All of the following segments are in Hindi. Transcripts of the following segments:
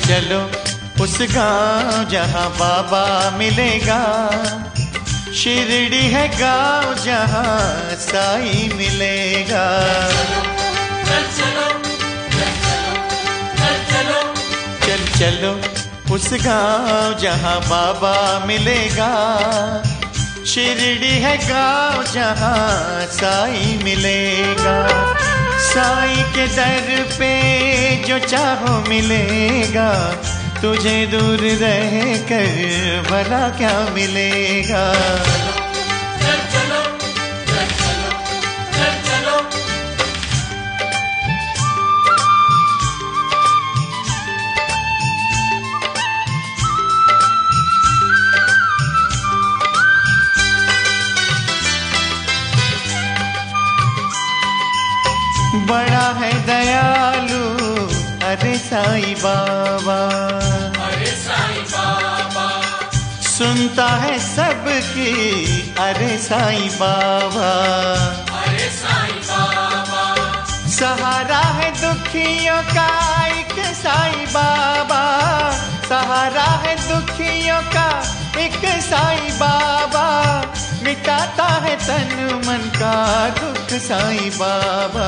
चलो उस गांव जहां बाबा मिलेगा, शिरडी है गांव जहां साईं मिलेगा। चल चलो उस गांव जहां बाबा मिलेगा, शिरडी है गांव जहां साईं मिलेगा। साईं के दर पे जो चाहो मिलेगा, तुझे दूर रह कर भला क्या मिलेगा। बड़ा है दयालु अरे साईं बाबा, अरे साईं बाबा। सुनता है सबकी अरे साईं बाबा, अरे साईं बाबा। सहारा है दुखियों का एक साईं बाबा, सहारा है दुखियों का एक साईं बाबा। मिटाता है तन मन का दुख साईं बाबा।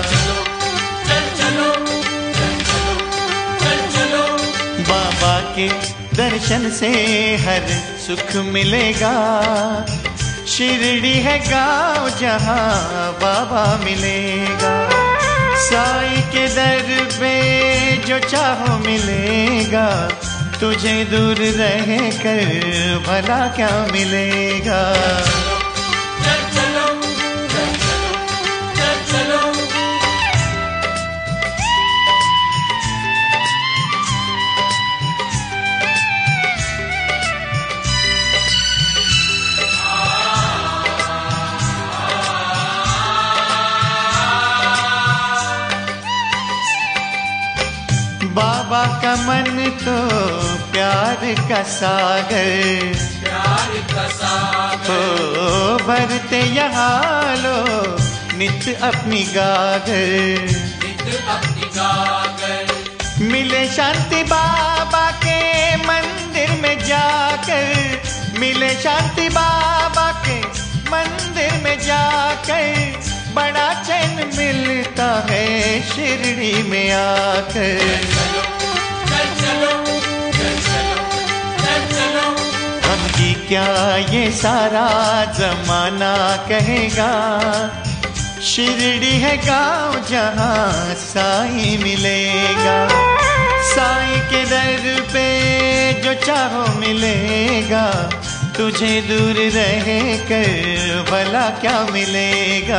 बाबा के दर्शन से हर सुख मिलेगा, शिरडी है गांव जहां बाबा मिलेगा। साईं के दर पे जो चाहो मिलेगा, तुझे दूर रह कर भला क्या मिलेगा। बाबा का मन तो प्यार का सागर, प्यार का सागर। हो भरते यहाँ लो नित अपनी गागर, नित अपनी गागर। मिले शांति बाबा के मंदिर में जाकर, मिले शांति बाबा के मंदिर में जाकर। बड़ा चैन मिलता है शिरडी में आकर। हमकी क्या ये सारा जमाना कहेगा, शिरडी है गांव जहां साईं मिलेगा। साईं के दर पे जो चाहो मिलेगा, तुझे दूर रह कर भला क्या मिलेगा।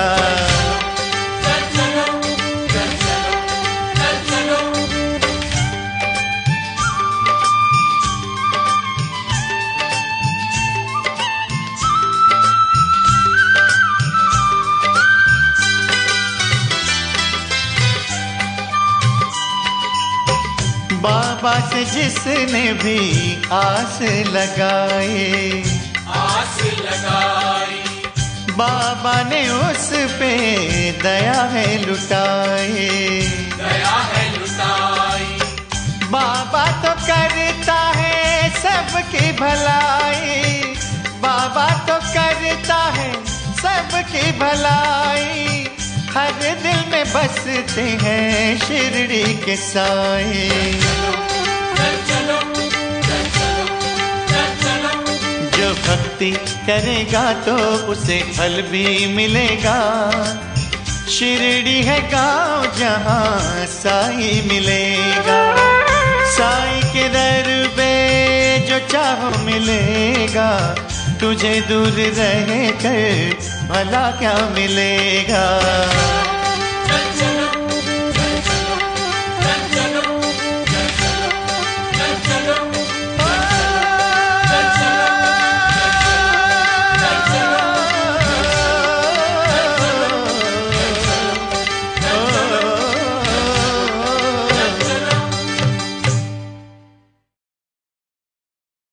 बाबा से जिसने भी आस लगाए, आस लगाई। बाबा ने उस पे दया है लुटाए, दया है लुटाई। बाबा तो करता है सबकी भलाई, बाबा तो करता है सबकी भलाई। हर दिल में बसते हैं शिरडी के साईं। जो भक्ति करेगा तो उसे फल भी मिलेगा, शिरडी है गांव जहां साईं मिलेगा। साईं के दर पे जो चाहो मिलेगा, तुझे दूर रह कर भला क्या मिलेगा।